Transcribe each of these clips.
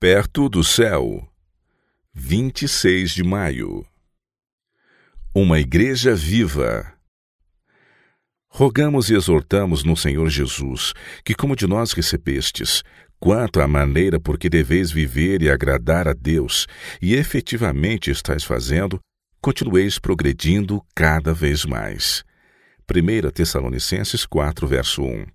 Perto do céu, 26 de maio. Uma igreja viva. Rogamos e exortamos no Senhor Jesus, que como de nós recebestes, quanto à maneira por que deveis viver e agradar a Deus, e efetivamente estáis fazendo, continueis progredindo cada vez mais. 1 Tessalonicenses 4, verso 1.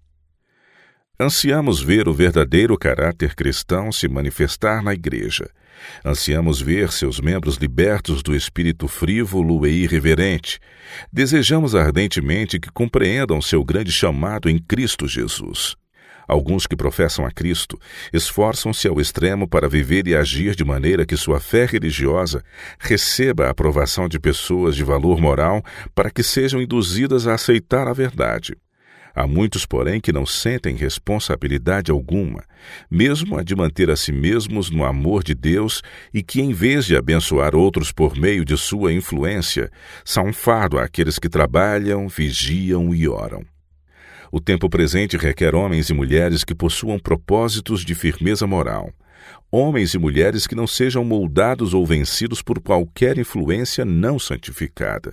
Ansiamos ver o verdadeiro caráter cristão se manifestar na igreja. Ansiamos ver seus membros libertos do espírito frívolo e irreverente. Desejamos ardentemente que compreendam seu grande chamado em Cristo Jesus. Alguns que professam a Cristo esforçam-se ao extremo para viver e agir de maneira que sua fé religiosa receba a aprovação de pessoas de valor moral para que sejam induzidas a aceitar a verdade. Há muitos, porém, que não sentem responsabilidade alguma, mesmo a de manter a si mesmos no amor de Deus e que, em vez de abençoar outros por meio de sua influência, são um fardo àqueles que trabalham, vigiam e oram. O tempo presente requer homens e mulheres que possuam propósitos de firmeza moral. Homens e mulheres que não sejam moldados ou vencidos por qualquer influência não santificada.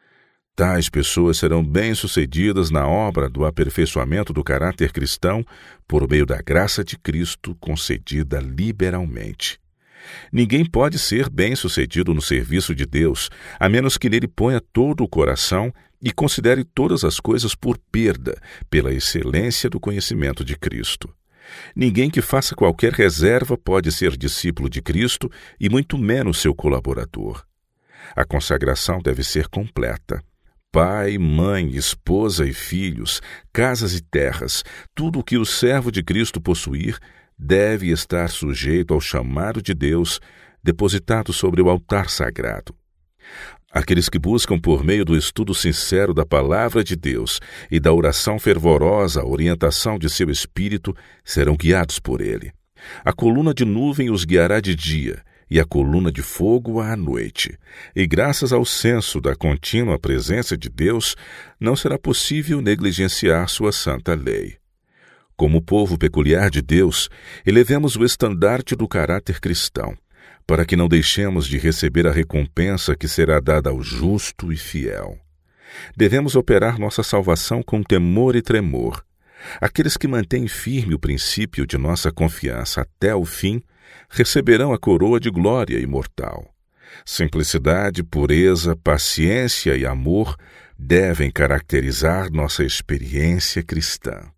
Tais pessoas serão bem-sucedidas na obra do aperfeiçoamento do caráter cristão por meio da graça de Cristo concedida liberalmente. Ninguém pode ser bem-sucedido no serviço de Deus, a menos que nele ponha todo o coração e considere todas as coisas por perda, pela excelência do conhecimento de Cristo. Ninguém que faça qualquer reserva pode ser discípulo de Cristo e muito menos seu colaborador. A consagração deve ser completa. Pai, mãe, esposa e filhos, casas e terras, tudo o que o servo de Cristo possuir, deve estar sujeito ao chamado de Deus, depositado sobre o altar sagrado. Aqueles que buscam por meio do estudo sincero da palavra de Deus e da oração fervorosa a orientação de seu espírito serão guiados por ele. A coluna de nuvem os guiará de dia, e a coluna de fogo à noite. E graças ao senso da contínua presença de Deus, não será possível negligenciar sua santa lei. Como povo peculiar de Deus, elevemos o estandarte do caráter cristão, para que não deixemos de receber a recompensa que será dada ao justo e fiel. Devemos operar nossa salvação com temor e tremor. Aqueles que mantêm firme o princípio de nossa confiança até o fim receberão a coroa de glória imortal. Simplicidade, pureza, paciência e amor devem caracterizar nossa experiência cristã.